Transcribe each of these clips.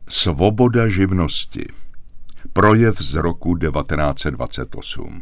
Svoboda živnosti. Projev z roku 1928.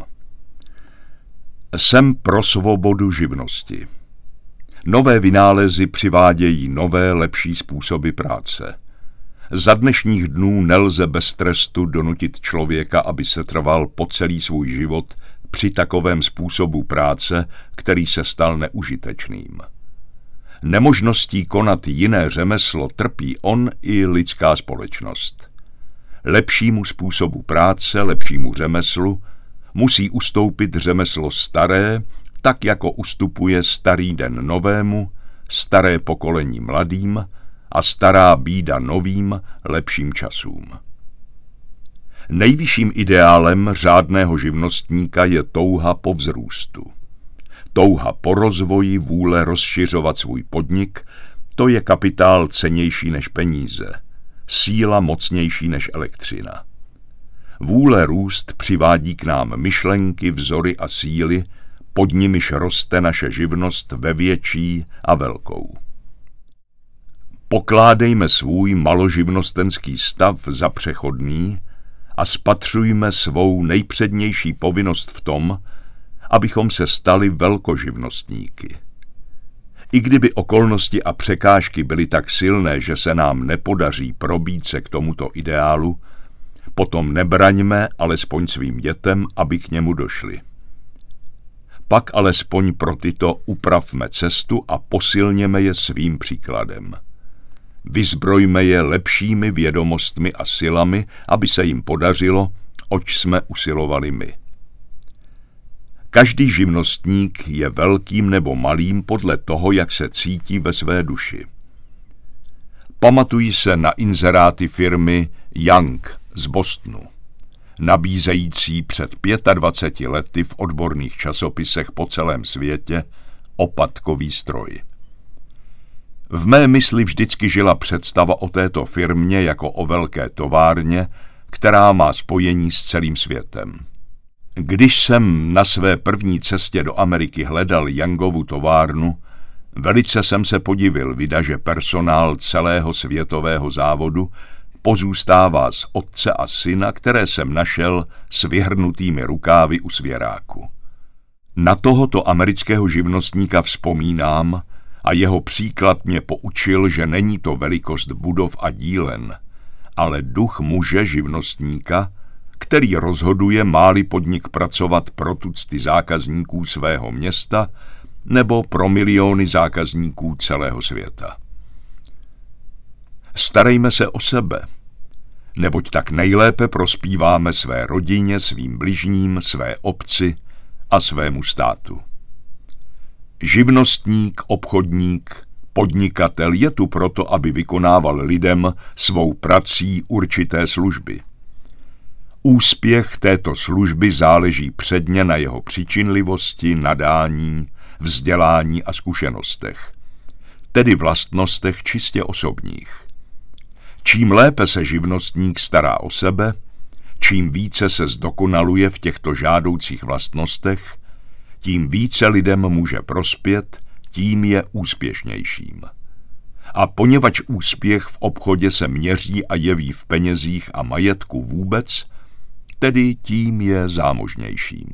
Jsem pro svobodu živnosti. Nové vynálezy přivádějí nové, lepší způsoby práce. Za dnešních dnů nelze bez trestu donutit člověka, aby se trval po celý svůj život při takovém způsobu práce, který se stal neužitečným. Nemožností konat jiné řemeslo trpí on i lidská společnost. Lepšímu způsobu práce, lepšímu řemeslu musí ustoupit řemeslo staré, tak jako ustupuje starý den novému, staré pokolení mladým a stará bída novým, lepším časům. Nejvyšším ideálem řádného živnostníka je touha po vzrůstu. Touha po rozvoji, vůle rozšiřovat svůj podnik, to je kapitál cennější než peníze, síla mocnější než elektřina. Vůle růst přivádí k nám myšlenky, vzory a síly, pod nimiž roste naše živnost ve větší a velkou. Pokládejme svůj maloživnostenský stav za přechodný a spatřujme svou nejpřednější povinnost v tom, abychom se stali velkoživnostníky. I kdyby okolnosti a překážky byly tak silné, že se nám nepodaří probít se k tomuto ideálu, potom nebraňme alespoň svým dětem, aby k němu došli. Pak alespoň pro tyto upravme cestu a posilněme je svým příkladem. Vyzbrojme je lepšími vědomostmi a silami, aby se jim podařilo, oč jsme usilovali my. Každý živnostník je velkým nebo malým podle toho, jak se cítí ve své duši. Pamatují se na inzeráty firmy Young z Bostonu, nabízející před 25 lety v odborných časopisech po celém světě opadkový stroj. V mé mysli vždycky žila představa o této firmě jako o velké továrně, která má spojení s celým světem. Když jsem na své první cestě do Ameriky hledal Youngovu továrnu, velice jsem se podivil, že personál celého světového závodu pozůstává z otce a syna, které jsem našel s vyhrnutými rukávy u svěráku. Na tohoto amerického živnostníka vzpomínám a jeho příklad mě poučil, že není to velikost budov a dílen, ale duch muže živnostníka, který rozhoduje, má-li podnik pracovat pro tucty zákazníků svého města nebo pro miliony zákazníků celého světa. Starejme se o sebe, neboť tak nejlépe prospíváme své rodině, svým bližním, své obci a svému státu. Živnostník, obchodník, podnikatel je tu proto, aby vykonával lidem svou prací určité služby. Úspěch této služby záleží předně na jeho přičinlivosti, nadání, vzdělání a zkušenostech, tedy vlastnostech čistě osobních. Čím lépe se živnostník stará o sebe, čím více se zdokonaluje v těchto žádoucích vlastnostech, tím více lidem může prospět, tím je úspěšnějším. A poněvadž úspěch v obchodě se měří a jeví v penězích a majetku vůbec, tedy tím je zámožnějším.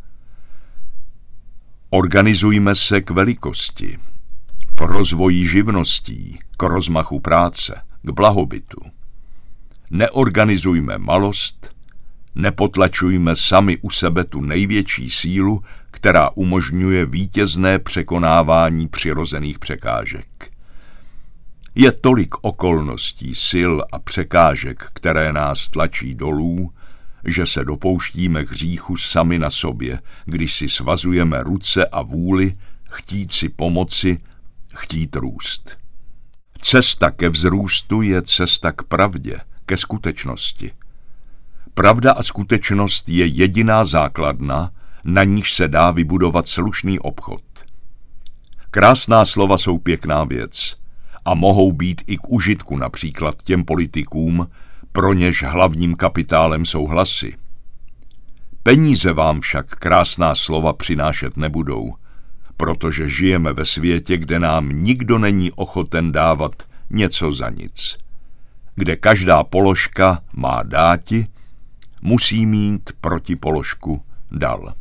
Organizujme se k velikosti, k rozvoji živností, k rozmachu práce, k blahobytu. Neorganizujme malost, nepotlačujme sami u sebe tu největší sílu, která umožňuje vítězné překonávání přirozených překážek. Je tolik okolností, sil a překážek, které nás tlačí dolů, že se dopouštíme hříchu sami na sobě, když si svazujeme ruce a vůli, chtít si pomoci, chtít růst. Cesta ke vzrůstu je cesta k pravdě, ke skutečnosti. Pravda a skutečnost je jediná základna, na níž se dá vybudovat slušný obchod. Krásná slova jsou pěkná věc a mohou být i k užitku například těm politikům, pro něž hlavním kapitálem jsou hlasy. Peníze vám však krásná slova přinášet nebudou, protože žijeme ve světě, kde nám nikdo není ochoten dávat něco za nic. kde každá položka má dáti, musí mít protipoložku dal.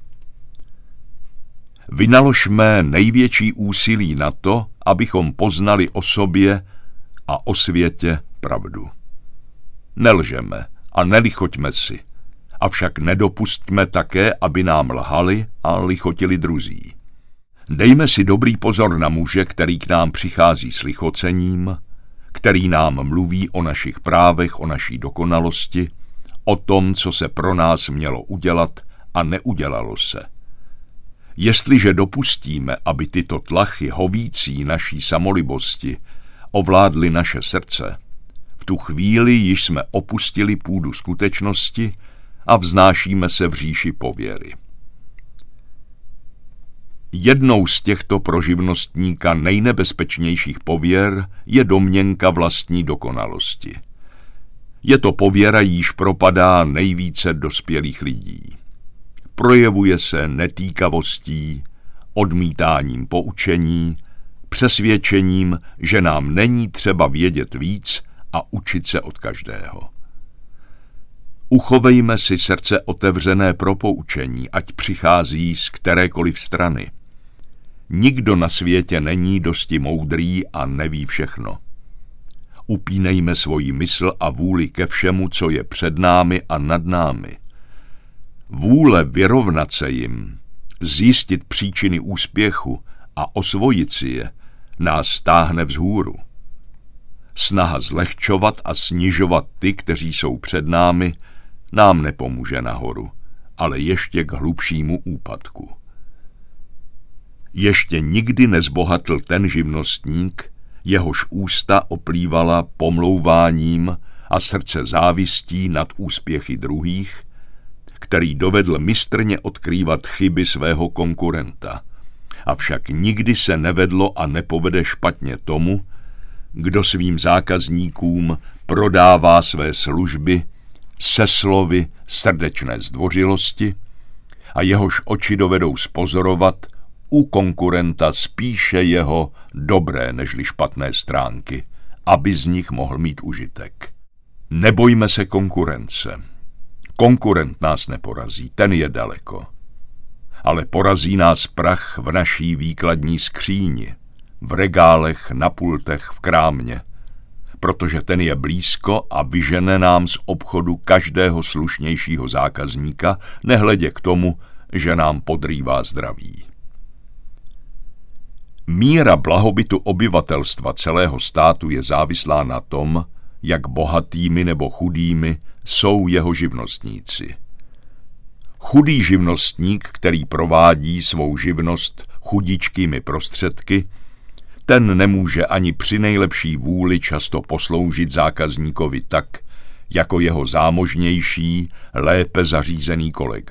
Vynaložme největší úsilí na to, abychom poznali o sobě a o světě pravdu. Nelžeme a nelichoťme si, avšak nedopustíme také, aby nám lhali a lichotili druzí. Dejme si dobrý pozor na muže, který k nám přichází s lichocením, který nám mluví o našich právech, o naší dokonalosti, o tom, co se pro nás mělo udělat a neudělalo se. Jestliže dopustíme, aby tyto tlachy hovící naší samolibosti ovládly naše srdce, v tu chvíli již jsme opustili půdu skutečnosti a vznášíme se v říši pověry. Jednou z těchto pro živnostníka nejnebezpečnějších pověr je domněnka vlastní dokonalosti. Je to pověra, jíž propadá nejvíce dospělých lidí. Projevuje se netýkavostí, odmítáním poučení, přesvědčením, že nám není třeba vědět víc a učit se od každého. Uchovejme si srdce otevřené pro poučení, ať přichází z kterékoliv strany. Nikdo na světě není dosti moudrý a neví všechno. Upínejme svoji mysl a vůli ke všemu, co je před námi a nad námi. Vůle vyrovnat se jim, zjistit příčiny úspěchu a osvojit si je, nás stáhne vzhůru. Snaha zlehčovat a snižovat ty, kteří jsou před námi, nám nepomůže nahoru, ale ještě k hlubšímu úpadku. Ještě nikdy nezbohatl ten živnostník, jehož ústa oplývala pomlouváním a srdce závistí nad úspěchy druhých, který dovedl mistrně odkrývat chyby svého konkurenta. Avšak nikdy se nevedlo a nepovede špatně tomu, kdo svým zákazníkům prodává své služby se slovy srdečné zdvořilosti a jehož oči dovedou spozorovat u konkurenta spíše jeho dobré nežli špatné stránky, aby z nich mohl mít užitek. Nebojme se konkurence. Konkurent nás neporazí, ten je daleko. Ale porazí nás prach v naší výkladní skříni, v regálech, na pultech, v krámě, protože ten je blízko a vyžene nám z obchodu každého slušnějšího zákazníka, nehledě k tomu, že nám podrývá zdraví. Míra blahobytu obyvatelstva celého státu je závislá na tom, jak bohatými nebo chudými jsou jeho živnostníci. Chudý živnostník, který provádí svou živnost chudičkými prostředky, ten nemůže ani při nejlepší vůli často posloužit zákazníkovi tak, jako jeho zámožnější, lépe zařízený kolega.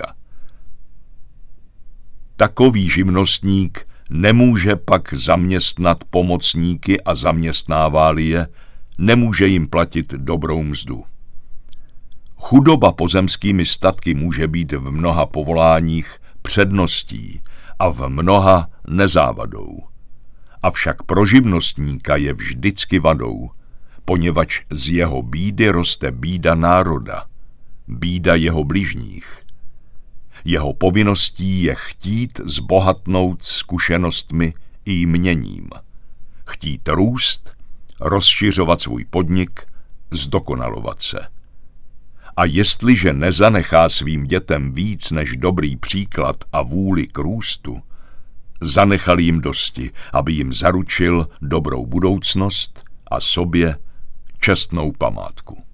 Takový živnostník nemůže pak zaměstnat pomocníky a zaměstnává-li je, nemůže jim platit dobrou mzdu. Chudoba pozemskými statky může být v mnoha povoláních předností a v mnoha nezávadou. Avšak pro živnostníka je vždycky vadou, poněvadž z jeho bídy roste bída národa, bída jeho bližních. Jeho povinností je chtít zbohatnout zkušenostmi i jměním, chtít růst, rozšiřovat svůj podnik, zdokonalovat se. A jestliže nezanechá svým dětem víc než dobrý příklad a vůli k růstu, zanechal jim dosti, aby jim zaručil dobrou budoucnost a sobě čestnou památku.